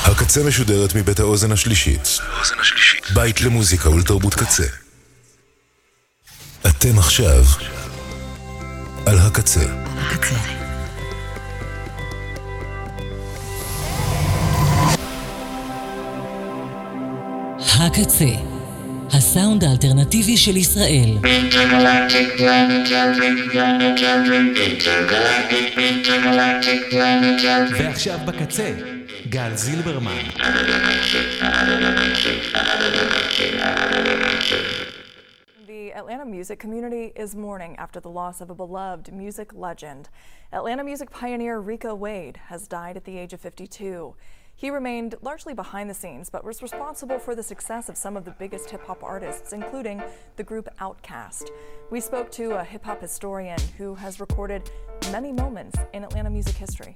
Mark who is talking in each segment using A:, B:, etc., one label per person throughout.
A: הקצה משודרת מבית האוזן השלישית. בית למוזיקה ולתרבות קצה. אתם עכשיו על הקצה.
B: הקצה, הסאונד האלטרנטיבי של ישראל.
C: ועכשיו בקצה, גל זילברמן.
D: The Atlanta music community is mourning after the loss of a beloved music legend. Atlanta music pioneer Rico Wade has died at the age of 52. He remained largely behind the scenes, but was responsible for the success of some of the biggest hip-hop artists, including the group Outkast. We spoke to a hip-hop historian who has recorded many moments in Atlanta music history.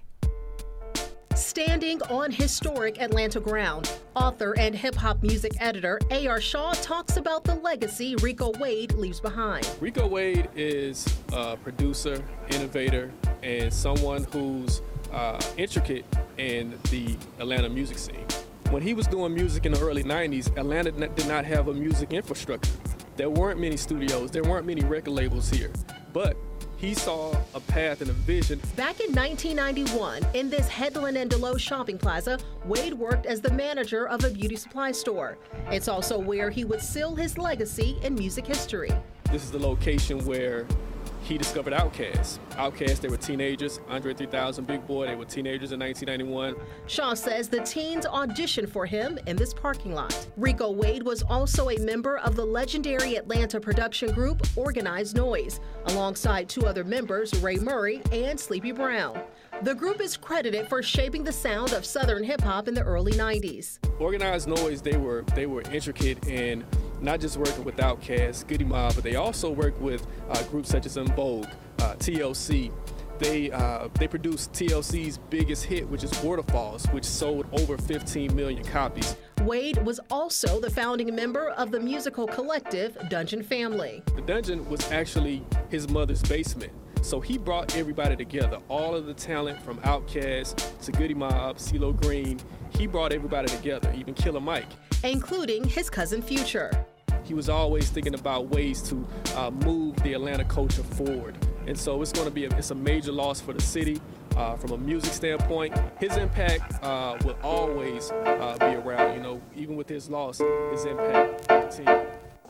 E: Standing on historic Atlanta ground, author and hip-hop music editor A.R. Shaw talks about the legacy Rico Wade leaves behind.
F: Rico Wade is a producer, innovator, and someone who's intricate in the Atlanta music scene. When he was doing music in the early 90s, Atlanta did not have a music infrastructure. There weren't many studios, there weren't many record labels here, but he saw a path and a vision.
E: Back in 1991, in this Headland and Deloche shopping plaza, Wade worked as the manager of a beauty supply store. It's also where he would seal his legacy in music history.
F: This is the location where he discovered Outkast. Outkast, they were teenagers. Andre 3000, Big Boy, they were teenagers in 1991.
E: Shaw says the teens auditioned for him in this parking lot. Rico Wade was also a member of the legendary Atlanta production group Organized Noise, alongside two other members, Ray Murray and Sleepy Brown. The group is credited for shaping the sound of Southern hip-hop in the early 90s.
F: Organized Noise, they were intricate in not just working with Outkast, Goody Mob, but they also worked with groups such as En Vogue, TLC. They produced TLC's biggest hit, which is Waterfalls, which sold over 15 million copies.
E: Wade was also the founding member of the musical collective Dungeon Family.
F: The Dungeon was actually his mother's basement. So he brought everybody together, all of the talent from Outkast to Goody Mob, CeeLo Green. He brought everybody together, even Killer Mike.
E: Including his cousin Future.
F: He was always thinking about ways to move the Atlanta culture forward. And so it's going to be a major loss for the city from a music standpoint. His impact will always be around, you know, even with his loss, his impact will continue.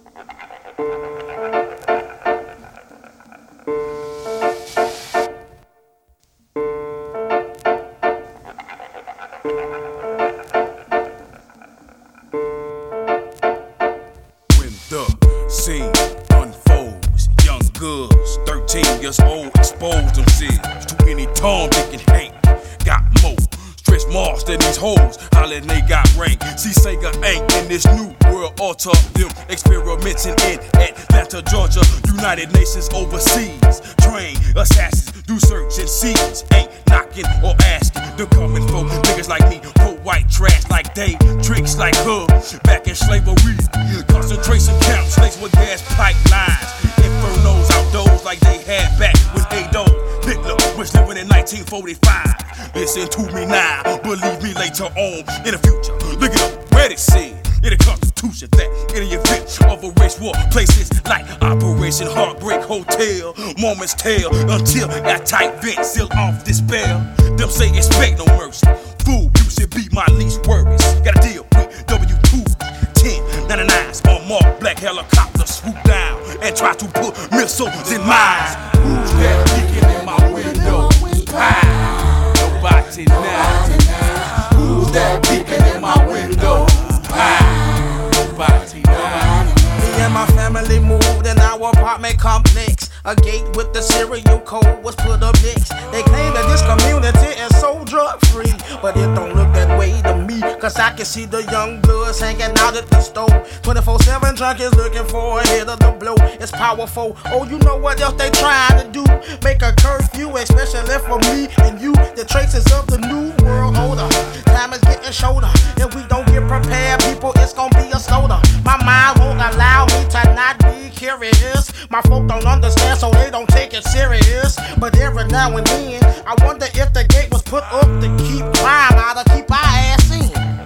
G: Years old, exposed themselves to any Tom, Dick, and Hank. Got more stretch marks than these hoes, holla they got rank. See Sega ain't in this new world altar. Them experimenting in Atlanta, Georgia. United Nations overseas. Train assassins, do search and seize. Ain't knocking or asking. They're coming for niggas like me. Put white trash like they, tricks like her. Back in slavery, concentration camps laced with gas pipelines. Infernos outdoors like they had back when Adolf Hitler was living in 1945. Listen to me now, believe me later on in the future. Look it up, where it said in the Constitution that in the event of a race war, places like Operation Heartbreak Hotel, moments tell until that tight vent seal off despair. Them say expect no mercy. Fool, you should be my least worries. Gotta deal with W2-1099s on marked black helicopters swoop down and try to put missiles in mines. Who's that peeking in my window? Nobody now. Who's that peeking in my window? Nobody now.
H: Me and my family moved in our apartment complex. A gate with the serial code was put up next. They claim that this community is so drug-free, but it don't look that way to me, cause I can see the young bloods hanging out at the store. 24/7 junkies looking for a hit of the blow. It's powerful. Oh, you know what else they trying to do? Make a curfew, especially for me and you. The traces of the new world order. Time is getting shorter. If we don't get prepared, people, it's gonna be a slaughter. My mind won't allow me to not be curious. My folk don't understand, so they don't take it serious. But every now and then, I wonder if the gate was put up to keep crime out or keep our ass in.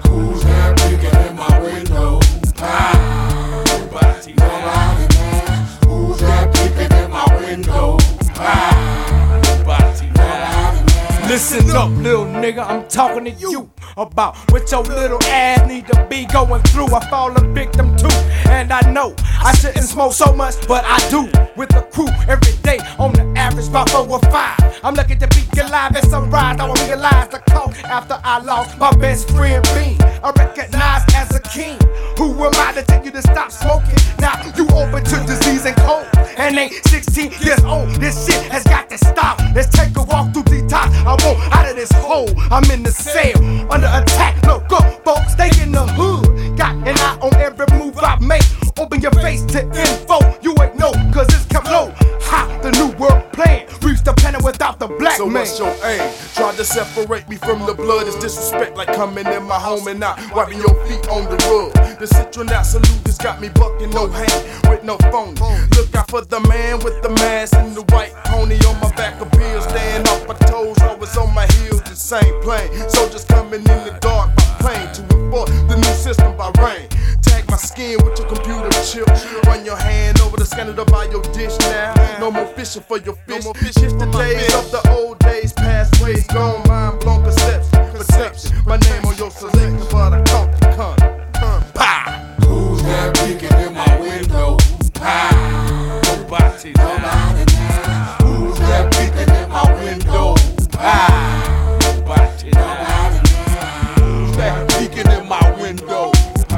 I: nigga, I'm talking to you about what your little ass need to be going through. I fall a victim too, and I know I shouldn't smoke so much, but I do. With the crew every day, on the average about 4 or 5. I'm lucky to be alive at sunrise. I realize the cost after I lost my best friend Bean. I recognize as a king. Who am I to tell you to stop smoking? Now you open to disease and cold, and ain't 16 years old. This shit has got to stop. Let's take a walk through the top. I want out of this hole. I'm in the cell under attack. Look up, folks, they in the hood. Got an eye on every move I make. Open your face to info. You ain't know, cause it's come low. Ha, the new world plan. Reach the planet without the black
G: so
I: man.
G: So what's your aim? Try to separate me from the blood. It's disrespect like coming in my home and not wiping your feet on the rug. The citronat salute has got me bucking no hand with no phony. Look out for the man with the mask and the white pony on my back of bills. Staying off my toes, always on my heels, the same plane. Soldiers coming in the dark by plane to enforce the new system by rain. Tag my skin with your computer chip. Run your hand over the scanner to buy your dish now. No more fishing for your fish. It's the days of the old days, past ways gone. Mind blown perception. My name on your selection, but I caught the con. Pow!
J: Who's that peeking in my window? Pow!
G: Nobody
J: now. Who's that peeking in my window? Pow!
G: Nobody now.
J: Who's that peeking in my window?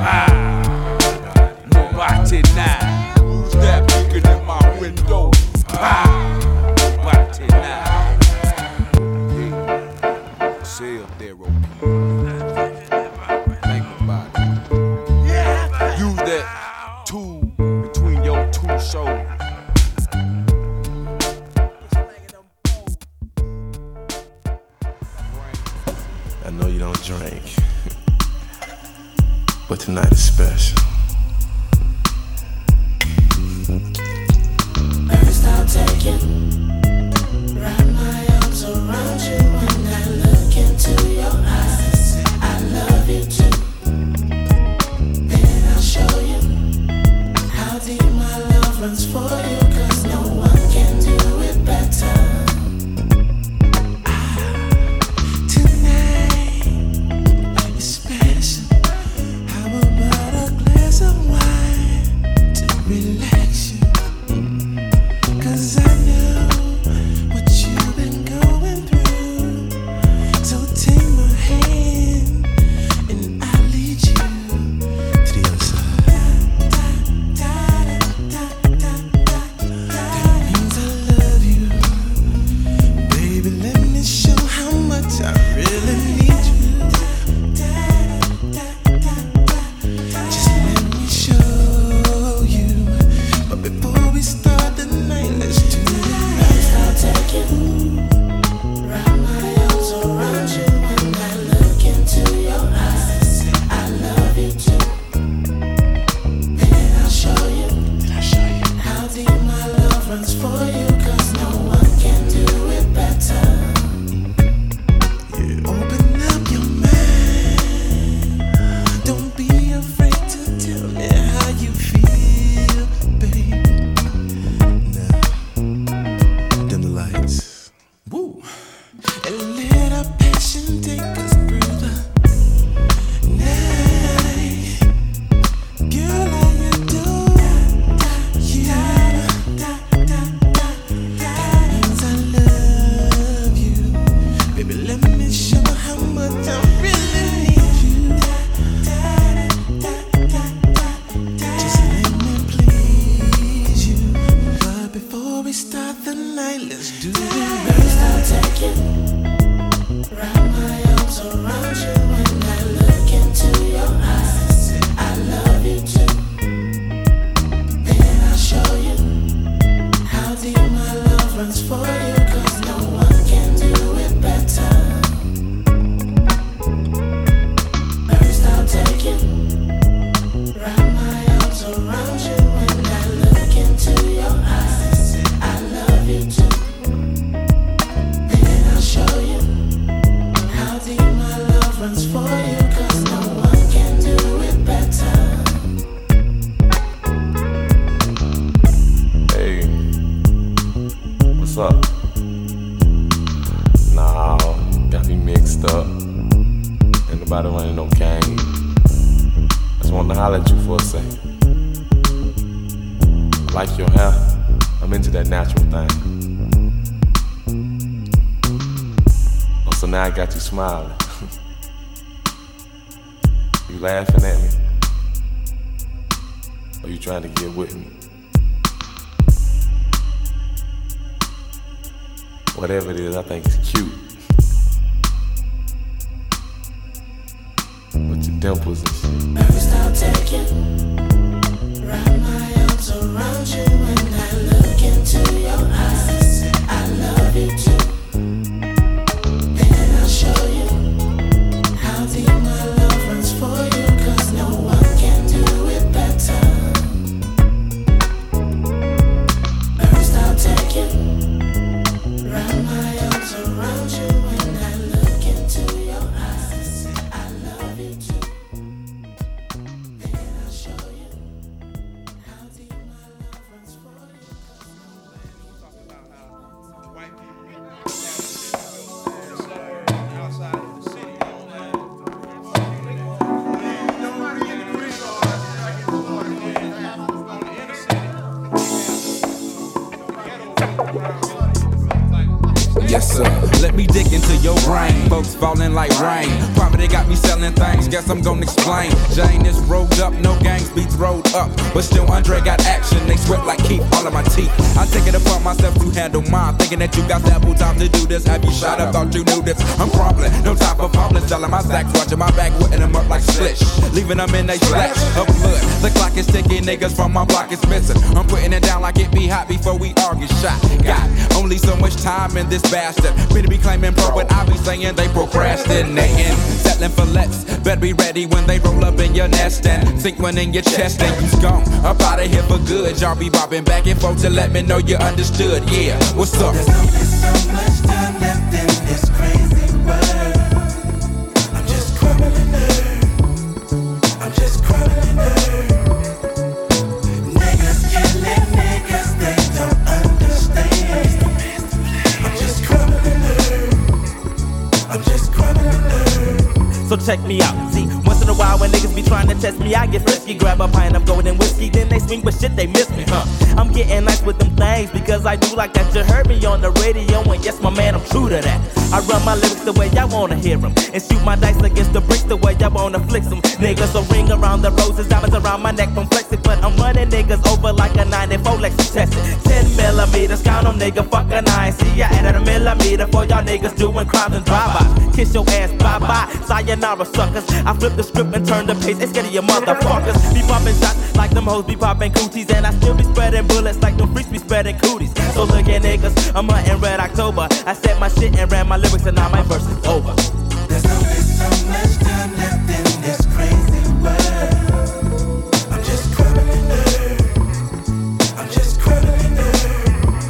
G: Nobody now.
J: Who's that peeking in my window?
G: Nobody now. Say up there, think about it. Use that tool between your two shoulders.
K: I know you don't drink, but tonight is special.
L: First I'll take you, wrap my arms around you. When I look into your eyes, I love you too. Then I'll show you how deep my love runs for you, 'cause no one can do it better. Tonight is special. How about a glass of wine to relax you? 'Cause I know what you've been going through. So take my hand and I'll lead you
K: To the other side.
L: That means I love you. Baby, let me show how much I really need you. Just let me show you. But before we start the night, let's do it. First I'll take you, wrap my arms around you. When I look into your eyes, I love you too. Then I'll show you how deep my love runs for you, 'cause no one can do it better. Open up your mind. Don't be afraid to tell me how you feel, babe.
K: Dim the lights.
L: Woo. And let our passion take us through the night. Girl, I adore you. That means I love you. Baby, let me show how much I really need you. Just let me please you. But before we start the night, let's do it. First I'll take you, wrap my arms around you. When I look into your eyes, I love you too. Then I'll show you how deep my love runs for you, 'cause no one can do it better.
K: everybody running no gang. Just wanted to holler at you for a second. I like your hair. I'm into that natural thing. Oh, so now I got you smiling. You laughing at me? Or you trying to get with me? Whatever it is, I think it's cute. With your dimples and shit.
L: Never stop taking. Wrap my arms around you when I look into your eyes. I love you too. Then I'll show you how deep my love runs for you, 'cause no one can do it better. Never stop taking. Wrap my arms around you when I look into your eyes. I love you too. Then I'll show you how deep my love runs for you.
M: Yes, sir. Let me dig into your brain. Folks falling like rain. Poverty got me selling things. Guess I'm gonna explain. Jane is rolled up, no gangs beats rolled up. But still, Andre got action. They sweat like keep all of my teeth. I take it upon myself to handle mine. Thinking that you got ample time to do this. Have you shot up? Thought you knew this. I'm crumbling. No time for fumbling. Selling my stacks. Watching my back. Whipping them up like splish. Leaving them in a splash of blood. The clock is ticking. Niggas from my block is missing. I'm putting it down like it be hot before we all get shot. Got only so much time in this bastard. Better be claiming pro, but I be saying they procrastinating. Settling for less. Better be ready when they roll up in your nest and sink one in your chest and you's gone. Up out of here for good. Y'all be bobbing back and forth to let me know you understood. Yeah, what's up?
L: There's only so much time left in this crazy world. I'm just crumbling earth. I'm just crumbling earth. Niggas killing niggas, they don't understand. I'm just crumbling earth. I'm just crumbling earth.
N: So check me out. See, once in a while when niggas be trying to test me, I get frisky. Grab a pint of golden whiskey, then they swing, but shit, they miss me, huh? I'm getting nice with them things because I do like that. You heard me on the radio, and yes, my man, I'm true to that. I run my lyrics the way I wanna hear them and shoot my dice against the bricks the way I wanna flex them. Niggas so ring around the roses, diamonds around my neck from flexing, but I'm running niggas over like a 94 Lexus tested. 10 millimeters, count them, nigga, fuck a 9. See, I added a millimeter for y'all niggas doing crimes and drive-bys. Kiss your ass, bye-bye, sayonara suckers. I flip the script and turn the page, it's scared of your motherfuckers. Be popping shots like them hoes be popping cooties, and I still be spreading bullets like them freaks be spreading cooties. So look at niggas, I'm hunting Red October. I said my shit and ran my lyrics and now my verse is over.
L: There's only so much time left in this crazy world. I'm just crumbling earth. I'm just crumbling earth.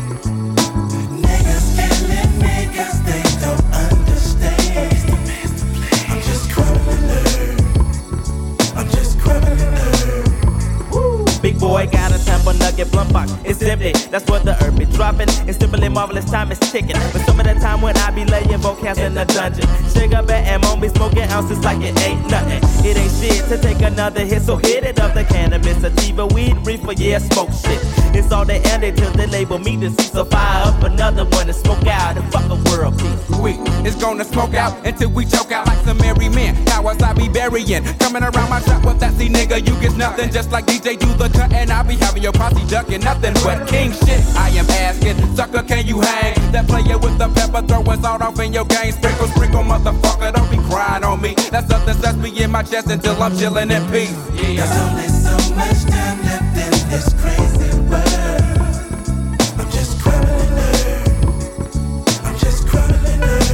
L: Niggas killing niggas, they don't understand. I'm just crumbling earth. I'm just crumbling earth.
N: Big boy got a temper nugget blunt box, it's empty. That's what the herb be dropping. It's simply marvelous, time is ticking. But some of the time when I be laying vocals in the dungeon, sugar bear and mom be smoking ounces like it ain't nothing. It ain't shit to take another hit, so hit it up. The cannabis, sativa, weed, reefer, yeah, smoke shit. It's all they end till they label me deceased. So fire up another one and smoke out and fuck a world peace.
M: We is gonna smoke out until we choke out like some merry men. Cowards I be burying. Coming around my trap with that C nigga, you get nothing. Just like DJ do the cut and I be having your posse ducking nothing but king shit. I am asking, sucker, can you hang? That player with the pepper throwing salt off in your game. Sprinkle, sprinkle, motherfucker, don't be crying on me. That's something that's me in my chest until I'm chilling in peace. Yeah.
L: There's only so much time left in this crazy world. I'm just crumbling earth. I'm just crumbling earth.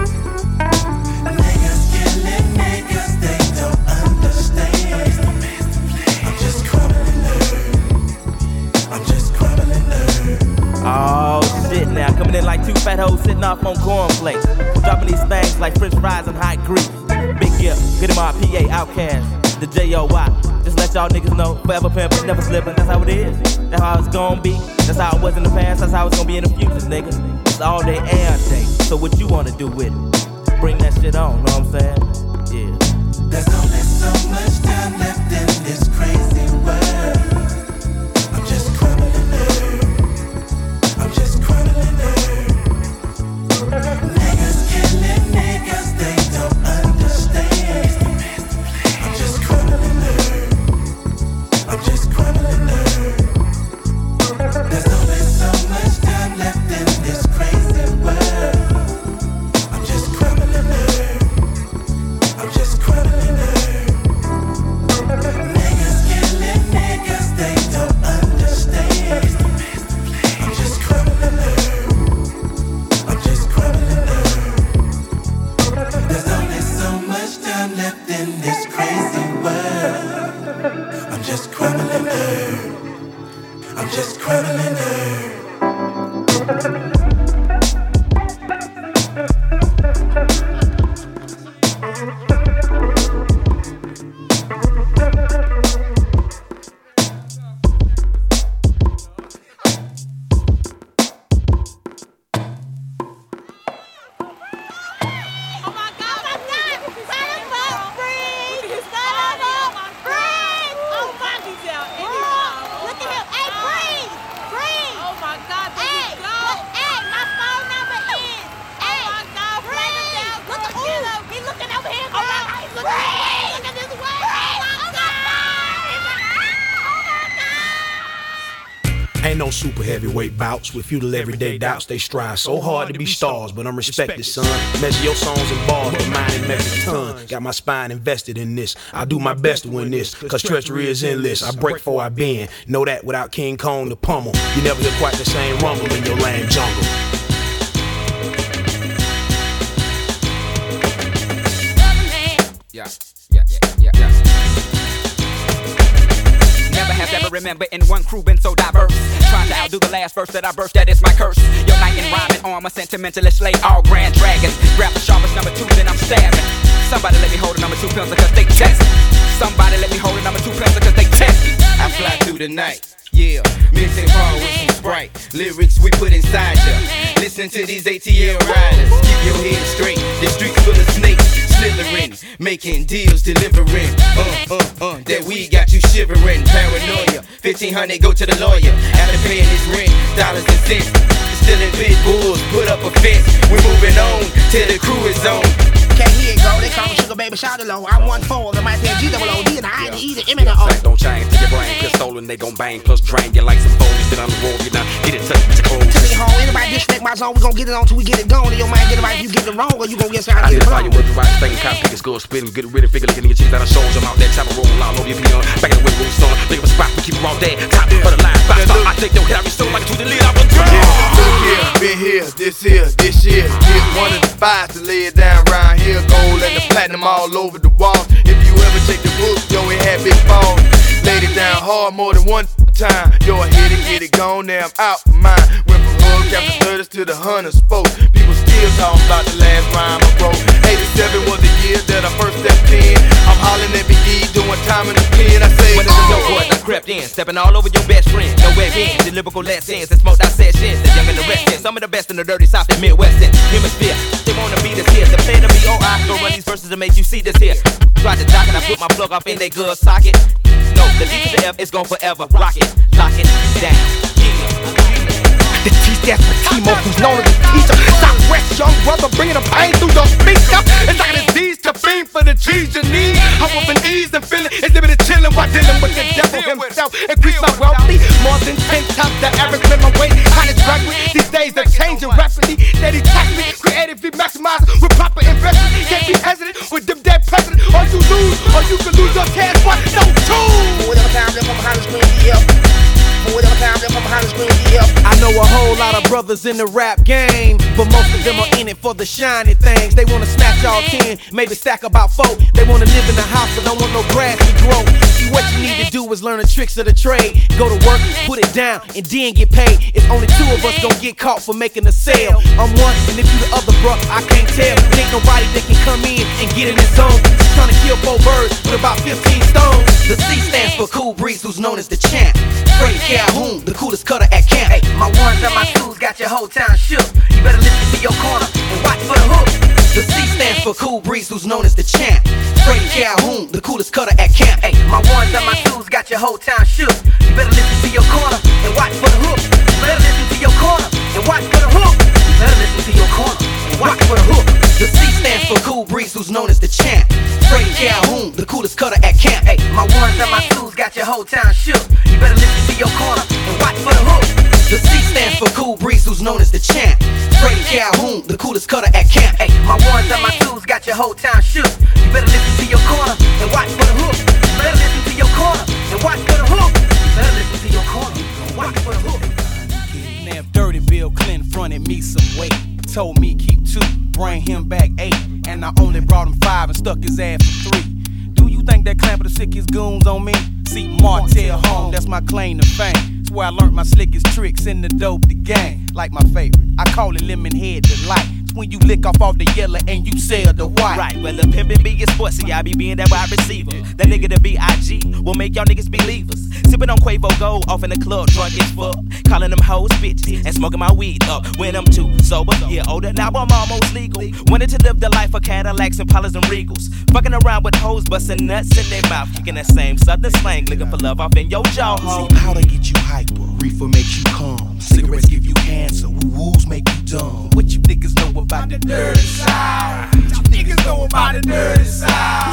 L: Niggas killing niggas, they don't understand. I'm just crumbling earth. I'm just crumbling earth.
N: Oh shit now, coming in like two fat hoes sitting off on cornflakes. Dropping these things like french fries and hot grease. Big gift, get him our PA Outcast, the J.O.Y. Just let y'all niggas know, forever pimpin', never slippin', that's how it is. That's how it's gonna be, that's how it was in the past, that's how it's gonna be in the future, nigga. It's all day and day, so what you wanna do with it? Bring that shit on, know what I'm saying? Yeah.
H: Ain't no super heavyweight bouts with futile everyday doubts. They strive so hard to be stars, but I'm respected, son. Measure your songs and bars, but mine in metric ton. Got my spine invested in this. I do my best to win this, cause treachery is endless. I break before I bend. Know that without King Kong to pummel. You never hear quite the same rumble in your lame jungle.
O: Never have ever remember in one crew been so diverse. Trying to outdo the last verse that I burst, that is my curse. Your knight in rhyming armor, sentimentalist slay all grand dragons. Grab the sharpest number 2, then I'm stabbing. Somebody let me hold a number 2 pencil cause they test. Somebody let me hold a number 2 pencil cause they test.
P: I fly through the night. Yeah, mixing ball with some Sprite. Lyrics we put inside ya. Listen to these ATL riders. Keep your head straight. The streets full of snakes, slithering, making deals, delivering. That weed got you shivering. Paranoia. 1500 go to the lawyer. After paying his rent, dollars and cents. Stealing big bulls, put up a fence. We're moving on till the crew is on.
H: Okay, here you go. They call me Sugar Baby Shout Low. I'm 1-4. The might say G-O-O-D and I ain't the M and the O.
Q: Don't change to your brain. Pistol and they gon' bang. Plus drain you like some foliage. Then on the road, you done get it touch with your clothes.
H: Tell me home. Anybody disrespect my zone, we gon' get it on till we get it gone. And your mind get it right if you get it wrong, or you gon' get it right.
Q: Identify your words, right thing. Cop pick a skull, spit and get it rid and figure licking in your cheese out of shows. I'm out that chopper roll all over your piano. Back in the way, roll son. Think of a spot, we keep it all day. Top for the line. Five star, I take your head out your soul like a to the lead. I will draw.
R: Been here, this year. Get one of the 5 to lay it down round here. Gold and the platinum all over the wall. If you ever check the book, yo, it had big balls. Laid it down hard more than one time. Yo, I hit it, get it gone, now I'm out of mine. Went from hubcaps to 30s to the 100 spokes. People still talking about the last rhyme I wrote. 87 was the year that I first stepped in. I'm hollering at Big E, doing time in the pen. I say,
O: when there's no boys, I crept in, stepping all over your best friend. No way in, the lyrical lessons and smoked out sessions. The young and the restless, some of the best in the dirty South and Midwestern hemisphere. They wanna be this here, the plan to be O.I. Go run these verses and make you see this here. Try to dock and I put my plug off in they good socket. No, the D to the F is gon' forever rock it, lock it down.
H: The T-Stats for Timo, who's known as a teacher. Southwest young brother bringing the pain through the speaker. It's like a disease to beam for the cheese you need. I'm up in ease and feeling exhibited chilling while dealing with the devil himself. Increase my wealthy, more than 10 times the average minimum wage. Kind of drag me, these days they're changing rapidly. Steady tax me, creatively maximize with proper investment. Can't be hesitant with them dead president. Or you lose, or you can lose your chance. One, no, two. Whatever time they're from behind the screen, whatever time they're from behind the screen,
I: I know a whole lot of brothers in the rap game, but most of them are in it for the shiny things. They wanna snatch all 10, maybe stack about 4. They wanna live in the house but don't want no grass to grow. See, what you need to do is learn the tricks of the trade. Go to work, put it down, and then get paid. It's only 2 of us gon' get caught for making a sale. I'm one, and if you the other, bruh, I can't tell. Ain't nobody that can come in and get in this zone. Just trying to kill 4 birds with about 15 stones.
S: The C stands for Cool Breeze, who's known as the champ. Freddie Calhoun, the coolest cutter at camp.
T: Hey, my ones and my 2s got your whole town shook. You better listen to your corner and watch for the hook.
S: The C stands for Cool Breeze, who's known as the champ. Freddie Calhoun, the coolest cutter at camp.
T: Hey, my ones and my 2s got your whole town shook. You better listen to your corner and watch for the hook. You better listen to your corner and watch for the hook. You better listen to your corner and watch for the hook.
S: The C stands for Cool Breeze, who's known as the champ. Freddie Calhoun, the coolest cutter at camp.
T: Hey, my ones and my 2s got your whole town shook. You better listen to your corner and watch for the hook.
S: The C stands for Cool Breeze, who's known as the champ. Freddie Calhoun, the coolest cutter at camp.
T: Hey, my ones and my 2s got your whole town shook. You better listen to your corner and watch for the hook. You better listen to your corner and watch for the hook. You better listen to your corner and watch for the hook.
I: Now if Dirty Bill Clinton fronted me some weight, told me keep 2, bring him back 8, and I only brought him 5 and stuck his ass for 3. Do you think that Clamper the sickest goons on me? See Martell home, that's my claim to fame. That's where I learned my slickest tricks in the dope, the gang. Like my favorite, I call it lemon head delight. It's when you lick off the yellow and you sell the white.
N: Right, well the pimpin' be your sports, see I be being that wide receiver. That nigga the B.I.G. will make y'all niggas believers. Sippin' on Quavo Gold, off in the club, drunk as fuck. Calling them hoes bitches and smoking my weed up. When I'm too sober, yeah older, now I'm almost legal. Wanted to live the life of Cadillacs and Pollers and Regals. Fucking around with hoes, bustin' nuts in their mouth. Kicking that same southern slang, looking for love off in your jaw.
I: See, powder get you hyper, reefer makes you calm, cigarettes give you cancer, woo-woos make you dumb. What you niggas know about the dirty side? What you niggas know about the dirty side? See,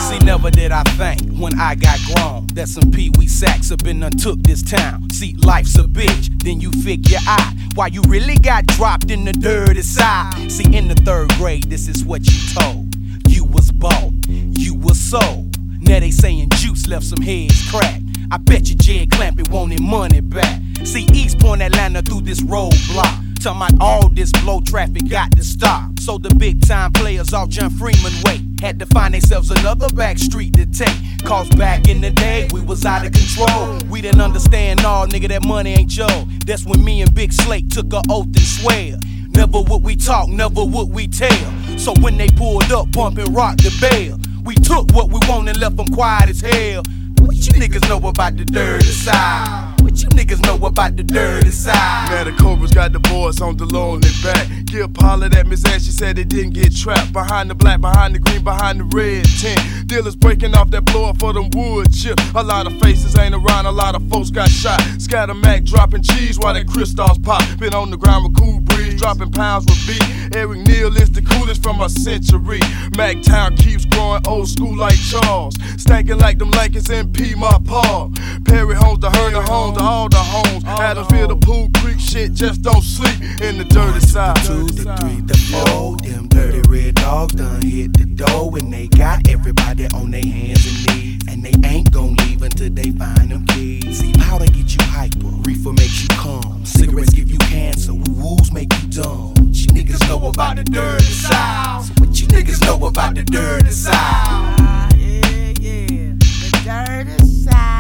U: Never did I think when I got grown that some pee-wee sacks have been untook this town. See, life's a bitch, then you figure out why you really got dropped in the dirty side. See, in the 3rd grade, this is what you told. You was bought, you was sold. Now they saying Juice left some heads cracked. I bet you Jed Clampett wanted money back. See, East Point Atlanta through this roadblock. Talking about all this blow traffic got to stop. So the big time players off John Freeman way had to find themselves another back street to take. Cause back in the day, we was out of control. We didn't understand, all nigga, that money ain't yours. That's when me and Big Slate took an oath and swear. Never would we talk, never would we tell. So when they pulled up, bumpin' rock the bell. We took what we want and left them quiet as hell. What you niggas know about the dirty side? What you niggas know about the dirty side?
R: Now the Cobras got the boys on the low on their back. Gip hollered at Miss Ann, she said they didn't get trapped. Behind the black, behind the green, behind the red tent. Dealers breaking off that blower for them wood chips. A lot of faces ain't around, a lot of folks got shot. Scatter Mac dropping cheese while that crystals pop. Been on the ground with Cool Breeze, dropping pounds with beat. Eric Neal is the coolest from our century. Mac Town keeps growing old school like Charles. Stankin' like them Lakers in P, my paw. Perry Homes, the Herner Homes, all the homes. Adamsville, the Pool Creek shit, just don't sleep in the dirty side.
U: 2, the 3, the 4, them dirty red dogs done hit the door. And they got everybody on their hands and knees. And they ain't gon' leave until they find them keys. See, powder get you hyper, reefer makes you calm. Cigarettes give you cancer, woo-woos make you dumb. What you niggas know about the dirty side? So what you niggas know about the dirty side?
J: Yeah, the dirty side.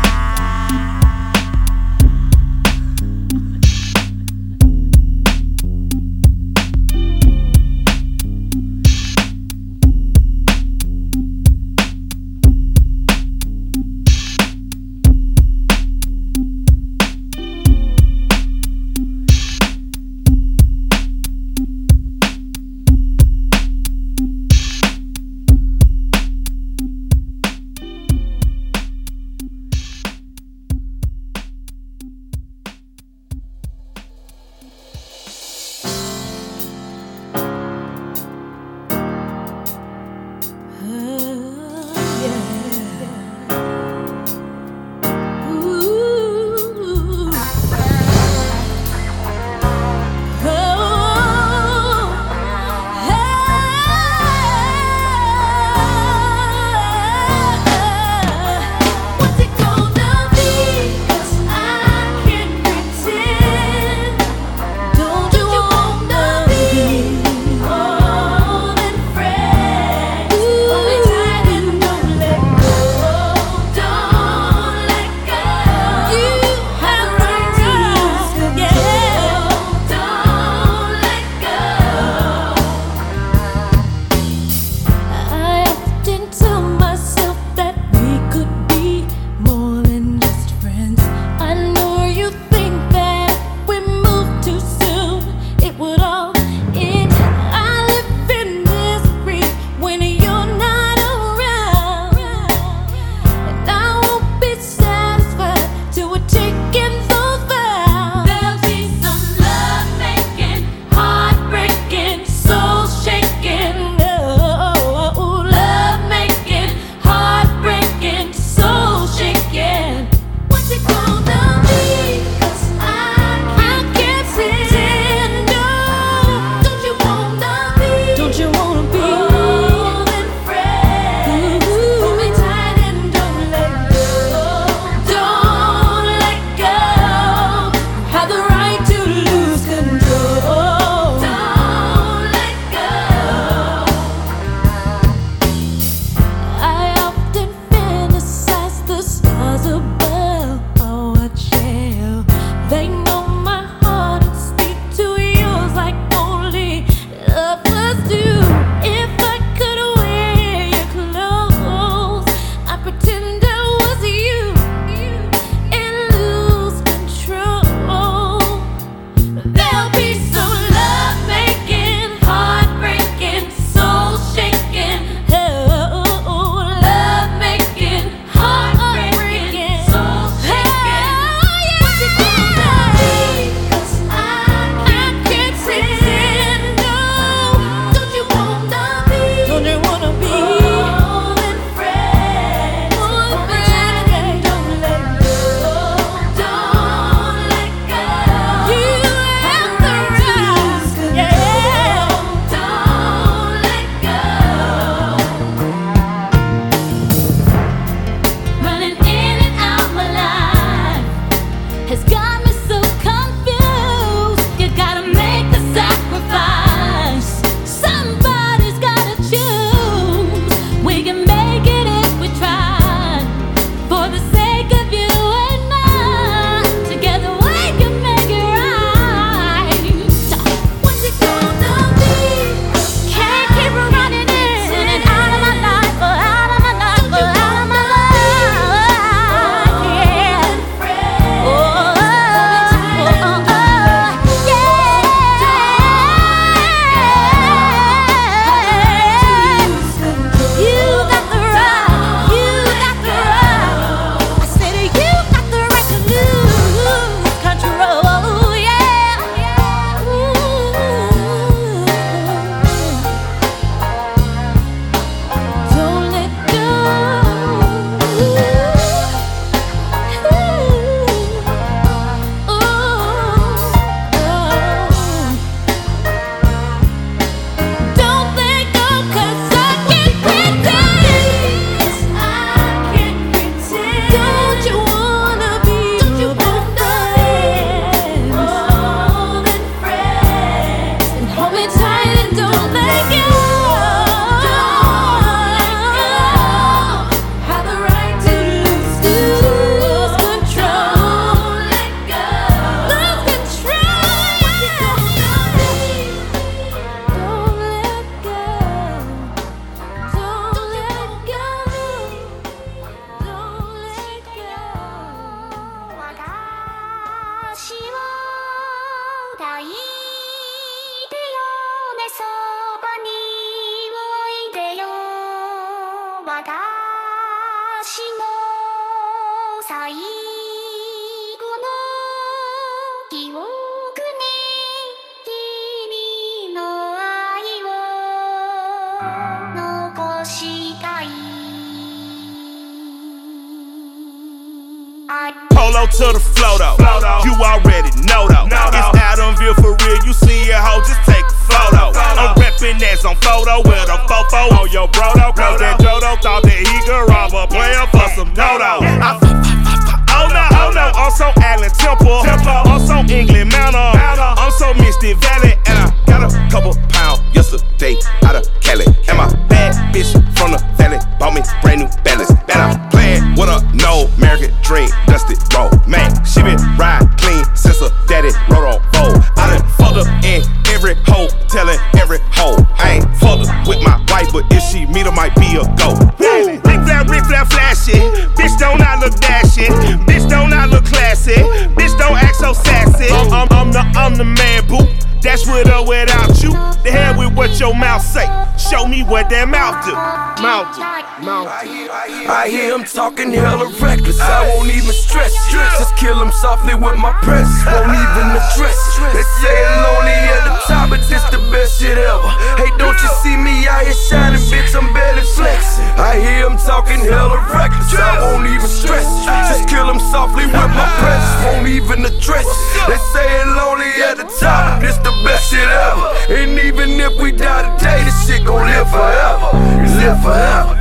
A: Polo to the flow though, you already know though. It's Adamville for real, you see a hoe, just take a photo. I'm reppin' that's on photo with a fofo on your brodo. Cause that Jodo thought that he could rob a player for some dodo. Oh no, I'm so Allen Temple, I'm so England Manor, I'm so Mystic Valley, and I got a couple pounds yesterday out of Cali. And my bad bitch from the valley bought me brand new balance. That I'm playing with a no American dream, dusty road. Man, she been ride clean since her daddy rode on Vogue. I done fucked her in every hoe, telling every hoe. I ain't fucked her with my wife, but if she meet her, might be a go. Rick flat flashy, bitch don't I look dashing, bitch don't I look classy, bitch don't act so sassy. I'm the man, boo. That's with or without you. The hell with what your mouth say. Show me what that mouth do. Mouth.
V: I hear him talking hella reckless. I won't even stress. Just kill him softly with my presence. Won't even address. They say it's lonely at the top, but this the best shit ever. Hey, don't you see me out here shining, bitch? I'm barely flexing. I hear him talking hella reckless. I won't even stress. Just kill him softly with my presence. Won't even address. They say it's lonely at the top. This the best shit ever. And even if we die today, this shit gon' live forever. Live forever.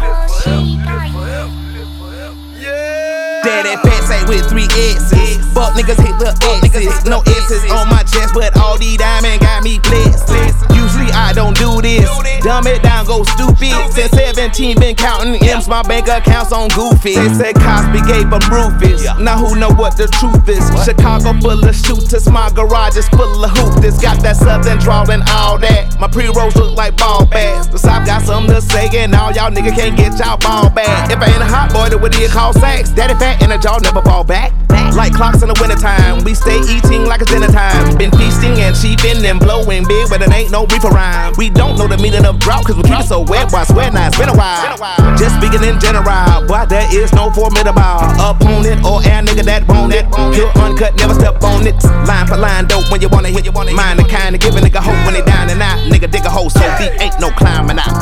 O: Daddy fat say with 3 X's. Fuck niggas hit the X's. No X's on my chest, but all these diamonds got me blessed. Usually I don't do this. Dumb it down, go stupid. Since 17 been counting M's, my bank accounts on Goofy. They said Cosby gave them Rufus. Now who know what the truth is? Chicago full of shooters, my garage is full of hoopers. Got that southern drawl and all that. My pre-rolls look like ball bags. The South got something to say, and all y'all niggas can't get y'all ball back. If I ain't a hot boy, then what do you call sex? Daddy fat and a jaw never fall back. Like clocks in the wintertime, we stay eating like it's dinner time. Been feasting and cheaping and blowing big, but it ain't no reefer rhyme. We don't know the meaning of drought, cause we keep it so wet, boy, I swear now it's been a while. Just speaking in general, boy, there is no formidable opponent or air nigga that want it. Pure uncut, never step on it. Line for line, dope when you wanna hit. Mind the kind of give a nigga hope when they down and out. Nigga dig a hole so deep, ain't no climbing out.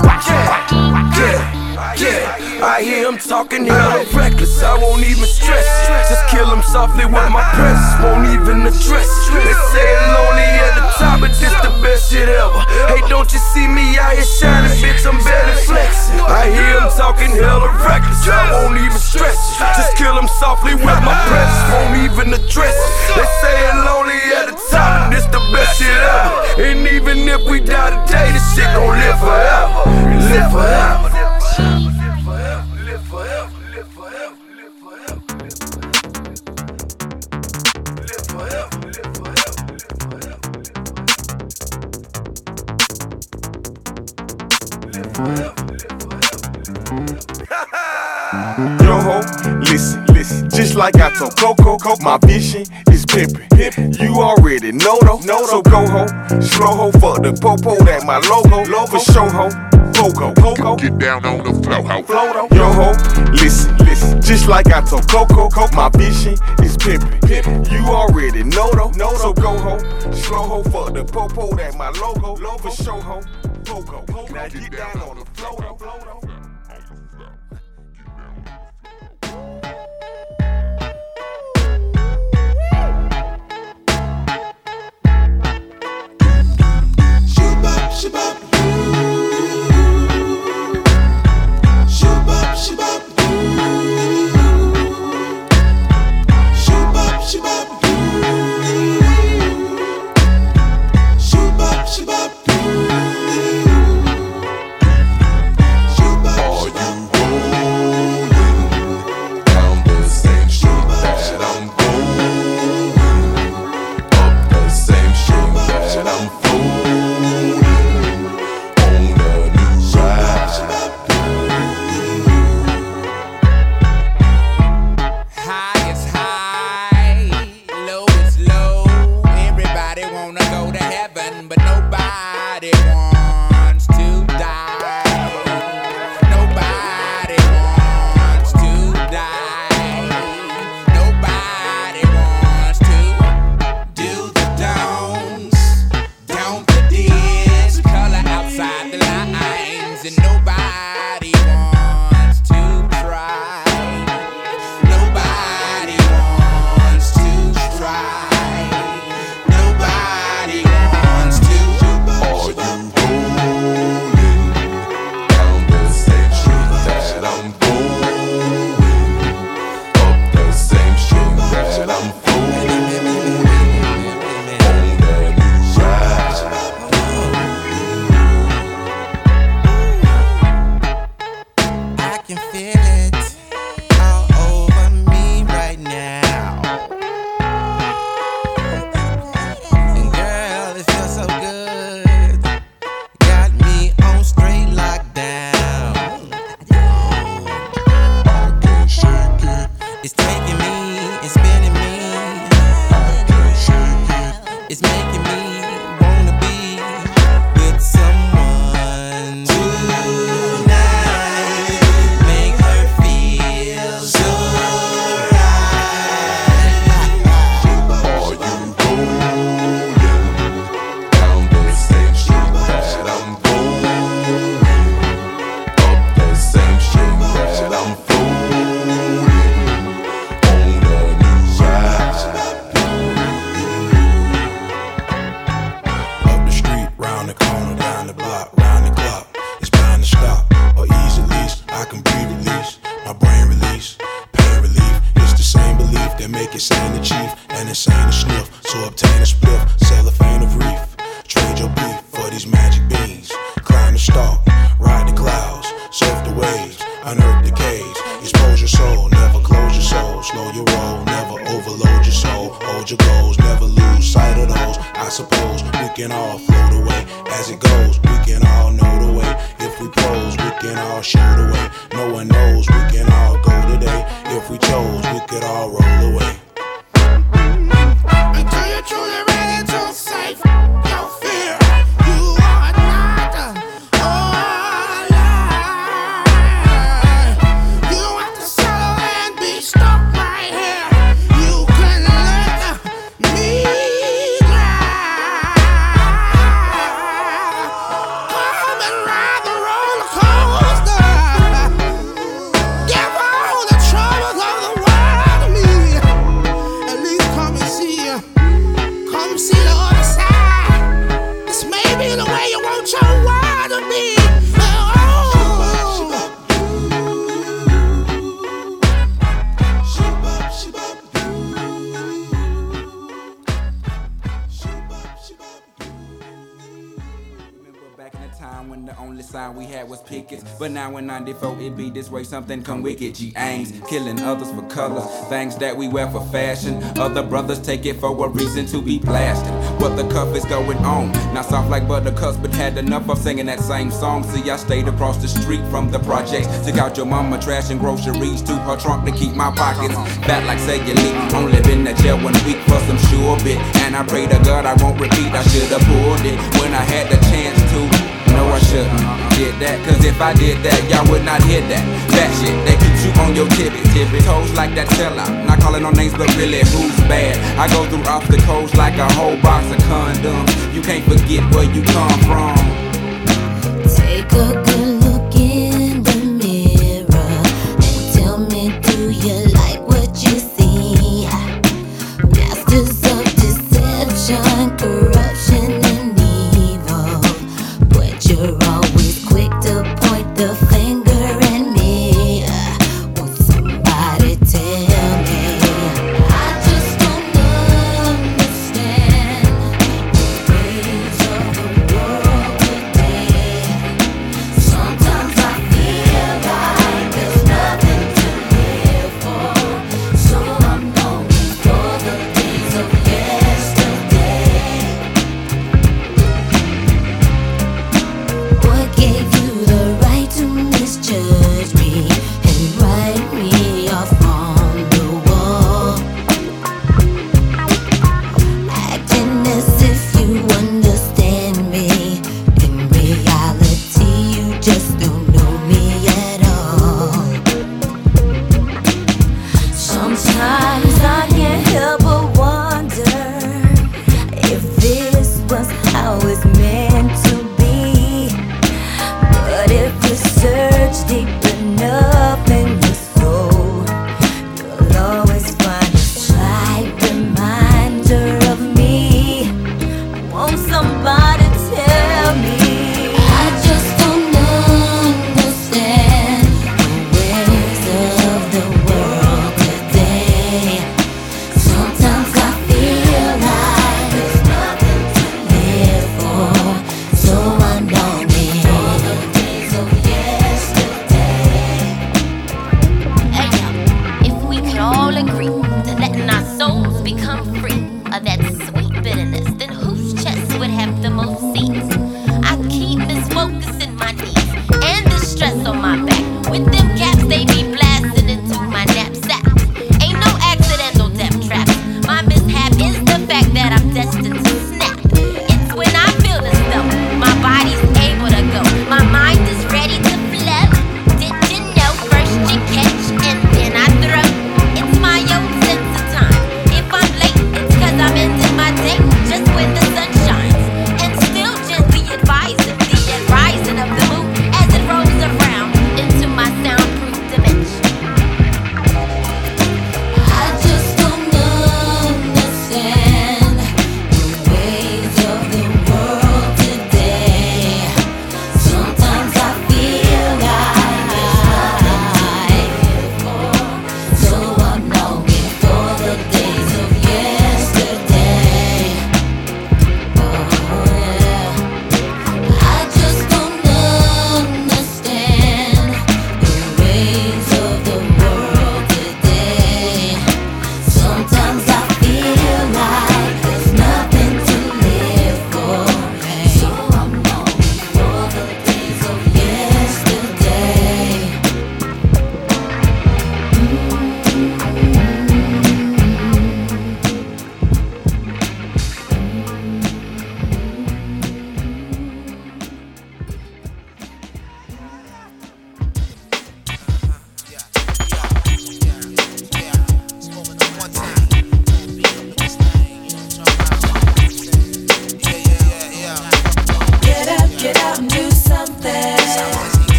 V: Yeah, I hear him talking hella reckless. I won't even stress. Just kill him softly with my presence. Won't even address. They say it's lonely at the top, but this the best shit ever. Hey, don't you see me out here shining, bitch? I'm barely flexing. I hear him talking hella reckless. I won't even stress. Just kill him softly with my presence. Won't even address. They say it's lonely at the top, but this the best shit ever. And even if we die today, this shit gon' live forever. Live forever.
A: Yo ho, listen, just like I told Coco, my vision is pimpin'. You already know though, so go ho, slow ho, fuck the popo, that my logo, for show ho. Coco, get down on the flow, ho. Yo ho, listen, just like I told Coco, my vision is pimpin'. You already know though, so go ho, slow ho, fuck the popo, that my logo, for show ho. Coco, now get down on the flow, ho.
L: Shabab, shabab,
J: that I'm fooling on that new ride.
B: I can feel it all over me right now. And girl, it feels so good. Got me on straight lockdown.
J: I can't shake it.
B: It's taking me and spinning me.
J: I can't shake it.
B: It's making me wanna be with someone tonight. Make her feel so right.
J: Are you rolling down the same street that I'm rolling? Up the same street that I'm rolling on a new ride.
U: Up the street, round the corner, down the block, round the clock. It's bound to stop, or ease at least. I can breathe, release, my brain release, pain relief. It's the same belief that make it sane to chief and insane to sniff. So obtain a spliff, cellophane of reef. Trade your beef for these magic beans. Climb the stalk, ride the clouds, surf the waves, unearth the caves. Expose your soul, never close your soul. Slow your roll, never overload your soul. Hold your goals, never lose sight of those. I suppose we can all float away as it goes. We can all know the way. If we pose, we can all show the way. No one knows, we can all go today. If we chose, we could all roll away.
B: Until you're truly ready to save your fear, you are not alive. You don't have to settle and be stuck right here. You can let me drive. Come and ride the roller coaster. Give all the troubles of the world to me. At least come and see you. Come see the other side. This may be the way you want your world to be.
M: Back in the time when the only sign we had was pickets, but now in 94 it be this way, something come wicked. G aims, killing others for color, things that we wear for fashion. Other brothers take it for a reason to be blasted. What the cuff is going on? Not soft like buttercups, but had enough of singing that same song. See, I stayed across the street from the projects. Took out your mama trash and groceries to her trunk to keep my pockets fat like cellulite. Only been to jail 1 week for some sure bit, and I pray to God I won't repeat. I should've pulled it when I had the chance to. No, I shouldn't did that, cause if I did that, y'all would not hear that. That shit, that keeps you on your tippy toes like that sellout. Not calling no names, but really who's bad? I go through obstacles like a whole box of condoms. You can't forget where you come from.
C: Take a good look in the mirror and tell me, do you like what you see? Masters of deception, corruption, and evil, but you're always quick to point the finger at me. Won't somebody tell me? I just don't understand the ways of the world today. Sometimes I feel like there's nothing to live for, so I'm longing for the days of yesterday. What gave you the right to misjudge me and write me off on the wall? Acting as if you understand me. In reality, you just don't know me at all. Sometimes I can't help but wonder if this was how it's meant to be. But if you search deep enough in your soul, you'll always find a slight reminder of me. Won't somebody tell me? I just don't understand the ways of the world today.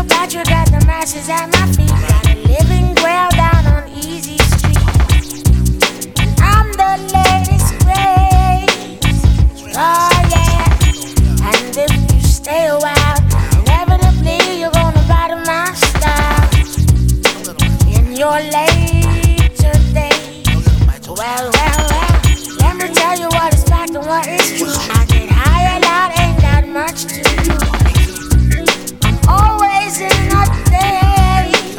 B: thought you got the masses at my feet. Got a living well down on Easy Street. I'm the latest craze. Oh yeah. And if you stay a while, inevitably you're gonna bottom my style. In your later days. Well, let me tell you what is fact and what is true. I get high a lot, ain't got much to do. I'm always in a daze.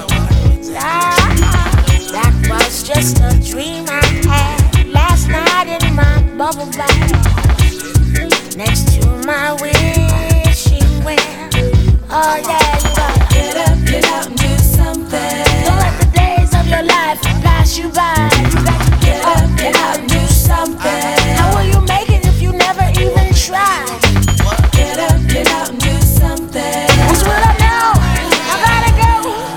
B: That was just a dream I had last night in my bubble bath, next to my wishing well. Oh yeah, you gotta get up and do something. Don't let the days of your life pass you by. You got to get up and do something. How will you make it if you never even try? Get up and do something. That's what I know. I gotta go.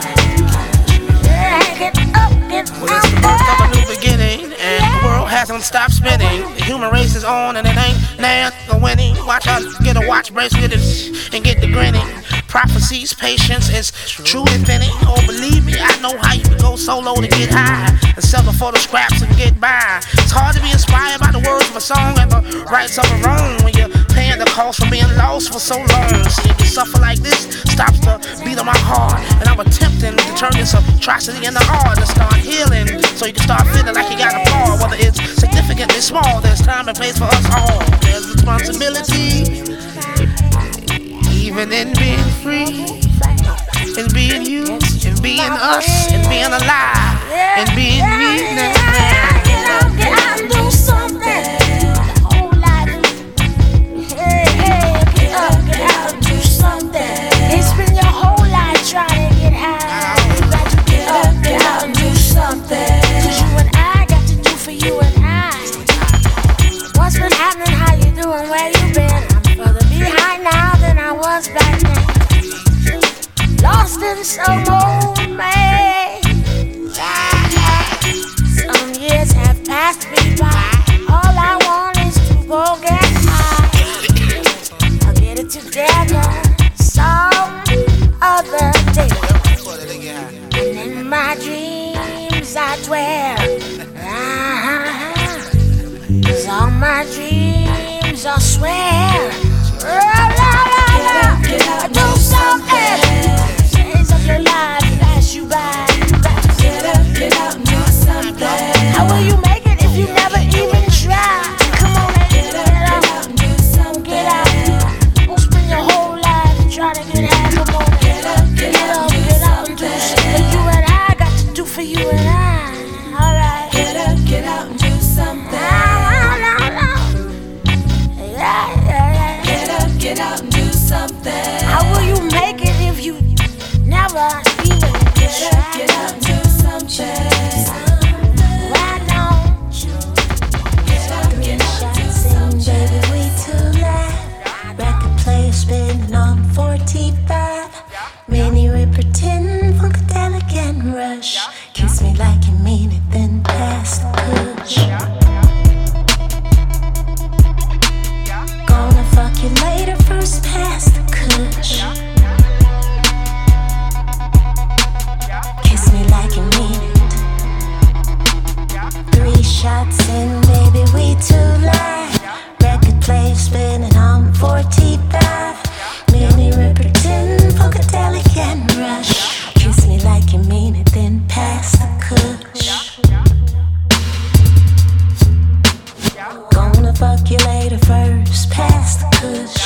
B: Yeah, get up, get out.
H: Well, it's the birth of a new beginning, and the world hasn't stopped spinning. The human race is on, and it ain't now winning. Watch out, get a watch bracelet and get the grinning. Prophecies, patience is truly thinning. Oh, believe me, I know how you can go solo to get high and settle for the scraps and get by. It's hard to be inspired by the words of a song and the rights of a wrong when you're paying the cost for being lost for so long. See, if you suffer like this, stops the beat of my heart, and I'm attempting to turn this atrocity into art and start healing, so you can start feeling like you got a part. Whether it's significantly small, there's time and place for us all. There's responsibility, even in being free, in being you, in being us, in being alive, in being me now.
B: Get out and do something. The whole life. Hey, get out and do something. It's been your whole life trying to get high. You got to get out and do something. 'Cause you and I got to do for you and I. What's been happening? How you doing? Where you been? I'm further behind now than I was back then. Lost in some old man. Some years have passed me by. All I want is to go get high. I'll get it together some other day. And in my dreams I dwell. 'Cause all my dreams are swell. Get up, do something. Days of your life pass you by. Get up and do something. How will you make it if you never even try? Come on and get up and do something. Get out. Don't spend your whole life trying to get out. Come on and get up and do something. You and I got to do for you and I. Alright. Get out and do something. Get out and do something. How will you make it if you never even try? Get out and do something. Why don't you get out and do something?
C: Baby, we too loud. Record player spinning on 45. Many Ripper 10, Funkadelic and Rush. Kiss me like you mean it, then pass the push. Gonna fuck you later, first pass the kush. Kiss me like you mean it. 3 shots in, baby, we too live. Record player spinning on 45. Mini Ripper 10, Funkadelic and Rush. Kiss me like you mean it, then pass the kush. Gonna fuck you later, first pass the kush.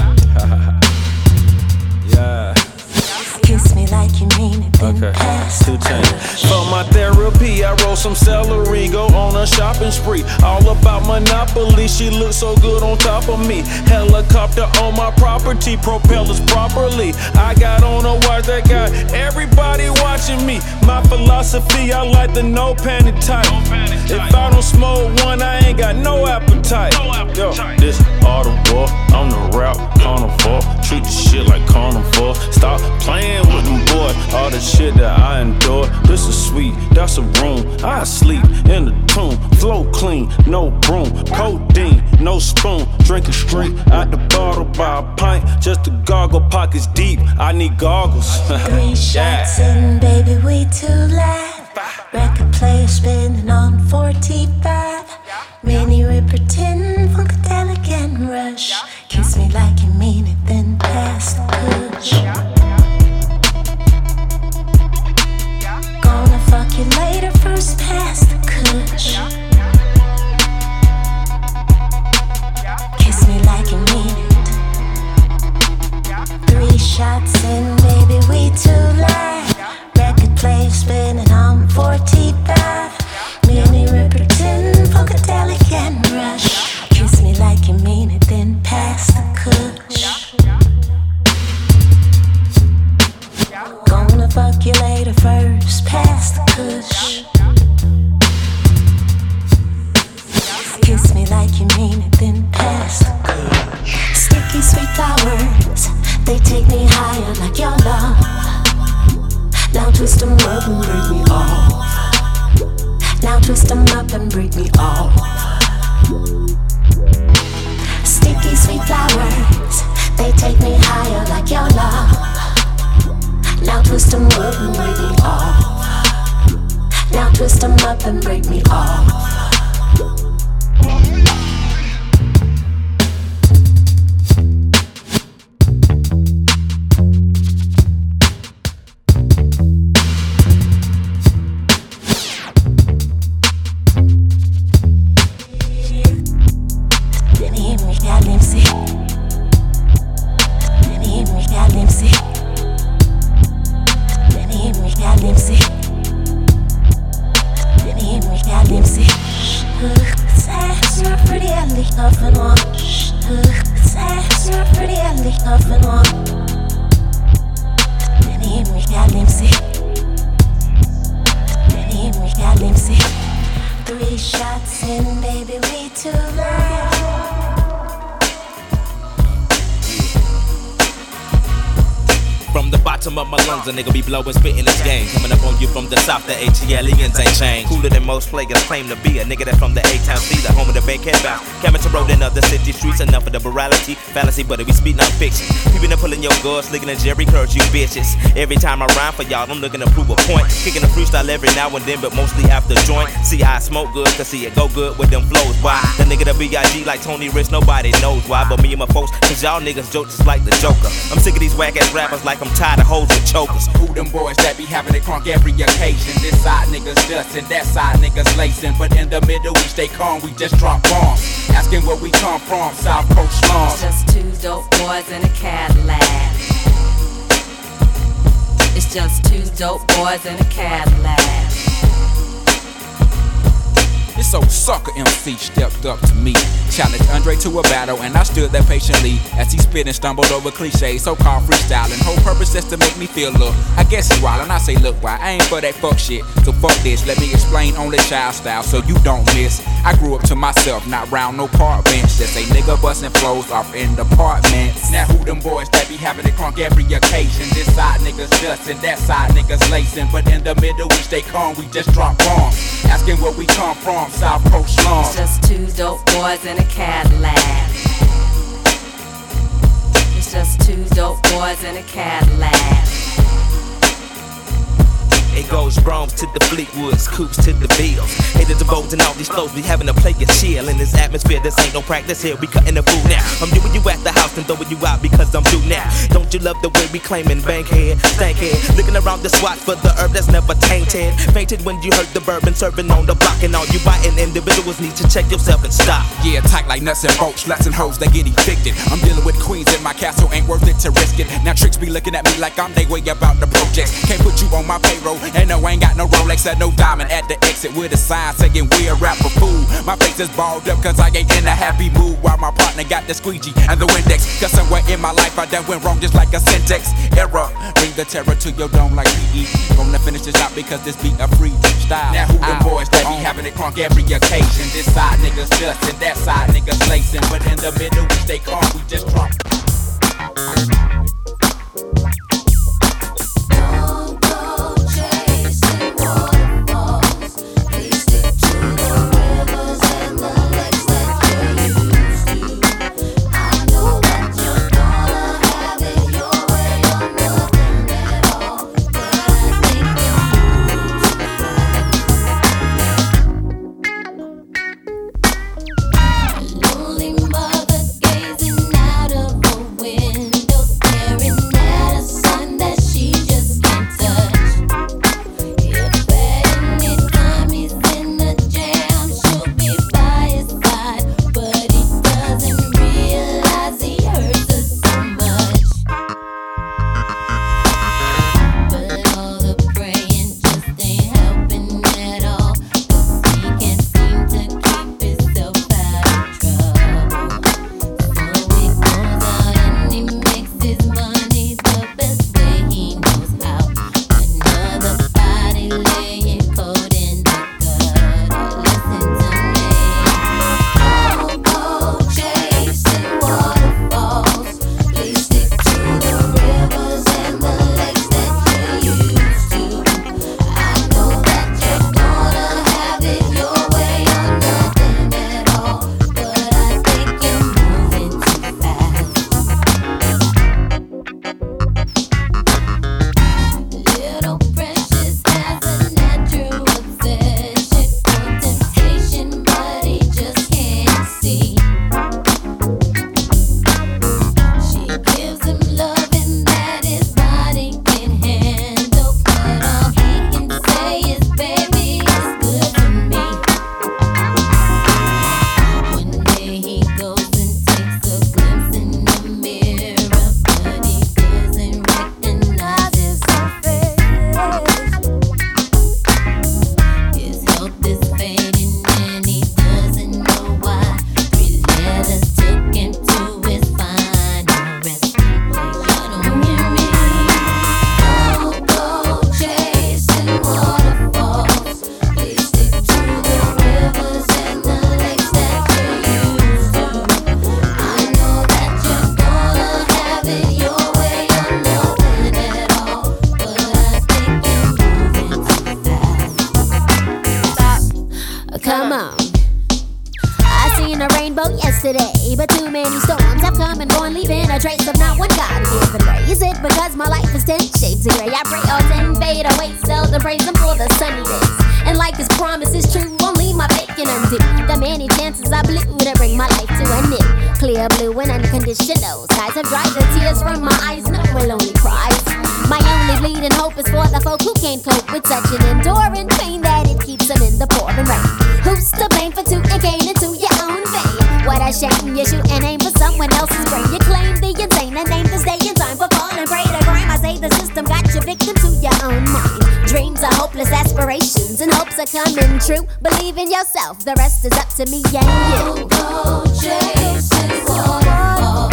M: Yeah.
C: Kiss me like you mean it, then pass the kush.
M: For my therapy, I roll some celery, go on a shopping spree. All about Monopoly, she looks so good on top of me. Helicopter on my property, propellers properly. I got on a watch that got everybody watching me. My philosophy, I like the no panic type. If I don't smoke one, I ain't got no appetite. Yo, this audible, I'm the rap carnivore. Treat the shit like carnivore. Stop playing with them boys. All the shit that I endure. This is sweet, that's a room. I sleep in the tomb. Flow clean, no broom. Codeine
D: no spoon, drinking straight out the bottle by a pint. Just to gargle, pockets deep, I need goggles.
C: 3 shots in, baby, we too live. Record player spinning on 45. Mini Ripper 10, Funkadelic and Rush. Kiss me like you mean it, then pass the push. Gonna fuck you later, first pass the kush. Kiss me like you mean it. 3 shots in, baby, we too live. Record player spinning on 45. Mini Ripper 10, Funkadelic and Rush. Kiss me like you mean it, then pass the kush. Gonna fuck you later, first pass the kush. Kiss me like you mean it, then pass the kush. Sticky sweet flowers, they take me higher like your love. Now twist them up and break me off. Now twist them up and break me off. Sticky sweet flowers, they take me higher like your love. Now twist them up and break me off. Now twist them up and break me off.
O: Of my lungs, a nigga be blowing, spitting this game. Coming up on you from the south, the ATLians ain't changed. Cooler than most players claim to be. A nigga that from the A-Town C, the home of the Bankhead bound. Coming to road in other city streets, enough of the morality, fallacy, but if we speak non fiction. People that pulling your guards, slicking and Jerry curls, you bitches. Every time I rhyme for y'all, I'm looking to prove a point. Kicking a freestyle every now and then, but mostly after joint. See, I smoke good, cause see it go good with them flows. Why? The nigga that B.I.G. like Tony Rich, nobody knows why. But me and my folks, cause y'all niggas joke just like the Joker. I'm sick of these whack ass rappers like I'm tired of hoes with chokers.
M: Who them boys that be having it crunk every occasion? This side niggas dustin', that side niggas lacing. But in the middle we stay calm, we just drop bombs. Asking where we come from, South Coast slums.
E: Just 2 dope boys in a Cadillac. It's just 2 dope boys in a Cadillac.
M: This old sucker MC stepped up to me, challenged Andre to a battle, and I stood there patiently as he spit and stumbled over cliches, so-called freestyling. Whole purpose is to make me feel look. I guess he wild, and I say, look, why I ain't for that fuck shit. So fuck this, let me explain only child style so you don't miss. I grew up to myself, not round no park bench. Just a nigga bustin' flows off in the apartments. Now who them boys that be having it crunk every occasion? This side niggas dustin', that side niggas lacing. But in the middle we stay calm, we just drop bombs. Asking where we come from, South Coast slums.
E: It's just 2 dope boys in a Cadillac. It's just 2 dope boys in a Cadillac.
O: It goes Broms to the Fleetwoods, Coops to the Beatles. Haters and bows and all these flows, we having a play and chill. In this atmosphere, this ain't no practice here, we cutting the food now. I'm doing you at the house and throwing you out because I'm due now. Don't you love the way we claiming Bankhead, Stankhead? Looking around the swat for the herb that's never tainted. Fainted when you heard the bourbon serving on the block. And all you biting individuals need to check yourself and stop.
M: Yeah, tight like nuts and bolts, sluts and hoes that get evicted. I'm dealing with queens in my castle, ain't worth it to risk it. Now tricks be looking at me like I'm they way about the projects. Can't put you on my payroll. And no, I ain't got no Rolex or no diamond at the exit with a sign saying we're rap for food. My face is balled up cause I ain't in a happy mood, while my partner got the squeegee and the Windex. Cause somewhere in my life I done went wrong just like a syntax error. Bring the terror to your dome like PE. Gonna finish this out because this beat a free style. Now who them boys that be having it crunk every occasion? This side niggas dustin', that side niggas lacing. But in the middle we stay calm, we just drop.
F: I seen a rainbow yesterday, but too many storms have come and gone, leaving a trace of not one God-given ray. Is it because my life is 10 shades of gray? I pray all 10 fade away, seldom praise him for the sunny days. And like his promise is true, only my bacon undid. The many chances I blew to bring my life to an end. Clear blue and unconditional skies have dried the tears from my eyes, no will only cries. My only bleeding hope is for the folk who can't cope with such an enduring pain that it keeps them in the pouring rain. Who's to blame for tooting cane into your own vein? What a shame, you shoot and aim for someone else's brain. You claim the insane and aim to stay in time for fall and pray to crime. I say the system got you victim to your own mind. Dreams are hopeless aspirations and hopes are coming true. Believe in yourself, the rest is up to me and you. Go chasing waterfalls.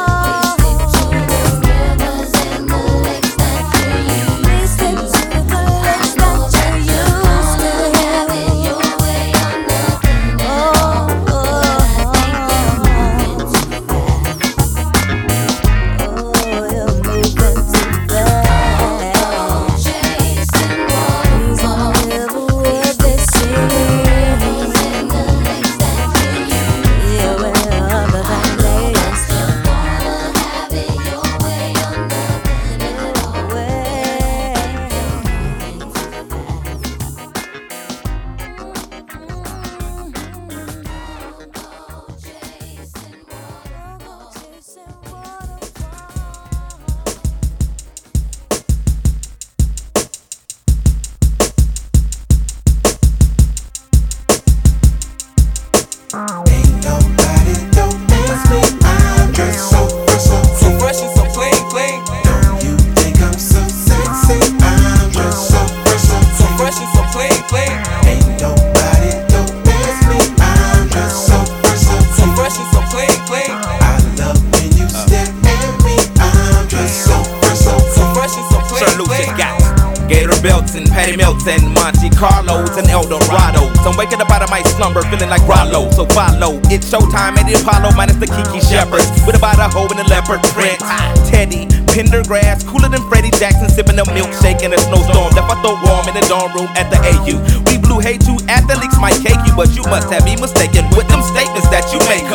O: And Monte Carlos and Eldorado. So I'm waking up out of my slumber feeling like Rollo. So follow, it's showtime at the Apollo minus the Kiki Shepherds. With about a hoe in the leopard print. Teddy, Pendergrass, cooler than Freddie Jackson, sipping a milkshake in a snowstorm. Left I throw warm in the dorm room at the AU. We blew hate you, athletes might cake you, but you must have me mistaken with them statements that you make,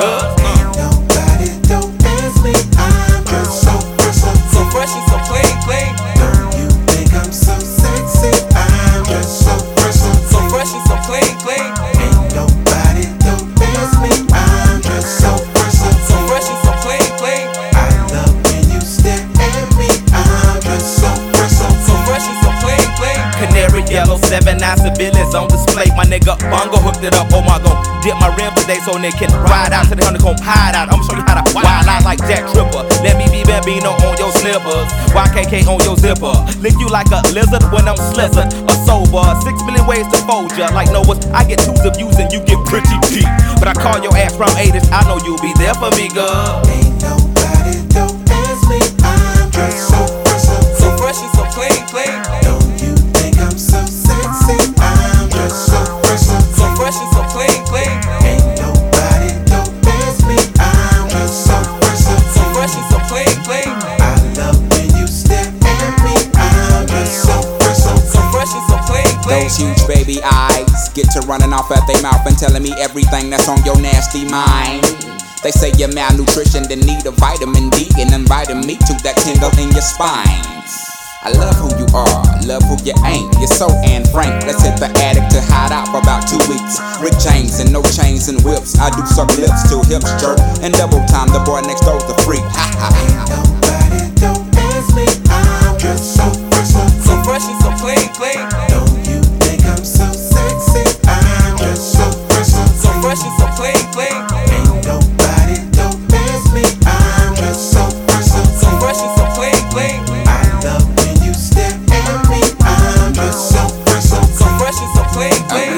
L: Nobody don't ask me, I'm just so fresh and so clean. Girl, you think I'm so sexy? I'm just so fresh and so clean. Ain't nobody don't ask me, I'm just so fresh and so clean. I love when you stare at me, I'm just so fresh and so clean.
O: Canary yellow, 7 9 civilians on display. My nigga Bongo hooked it up. Oh my god, dip my rim today so they can ride out to the honeycomb hideout. I'ma show you how to wild out like Jack Tripper. Let me be Bambino on your slippers, YKK on your zipper. Lick you like a lizard when I'm slizzard or sober. 6 million ways to fold ya. Like Noah's, I get 2s of views and you get pretty deep. But I call your ass from 8ish, I know you'll be there for me, girl.
L: Ain't nobody don't ask me, I'm just so fresh and so clean. Don't you think I'm so sexy? I'm just so fresh and so clean. Ain't nobody don't ask me, I'm just so fresh and so clean. I love when you stare at me, I'm just so fresh and so clean.
M: Those huge baby eyes get to running off at their mouth and telling me everything that's on your nasty mind. They say you're malnutrition, then need a vitamin D, and inviting me to that tingle in your spine. I love who you are, love who you ain't. You're so Anne Frank. Let's hit the attic to hide out for about 2 weeks. Rick James and no chains and whips. I do suck lips till hips jerk. And double time, the boy next door's the freak. Ha ha.
L: Nobody don't ask me, I'm just so fresh and so clean. Don't you think I'm so sexy? I'm just so fresh and so clean. Ain't nobody don't ask me, I'm just so fresh and so clean. I love when you stare at me, I'm just so fresh and so clean.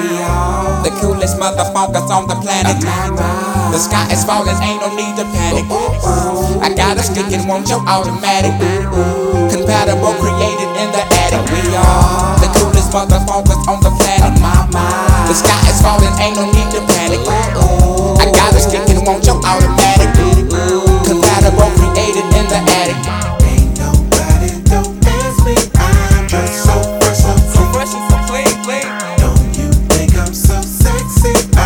M: The coolest motherfuckers on the planet. The sky is falling, ain't no need to panic. I got a stick and want your automatic. Compatible, created in the attic. We are the coolest motherfuckers on the planet. The sky is falling, ain't no need to panic. I got a stick and want your automatic. Compatible, created in the attic.
L: Ain't nobody don't ask me, I'm just so fresh and so clean. Don't you think I'm so sexy?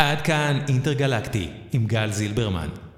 G: עד כאן אינטרגלקטי עם גל זילברמן.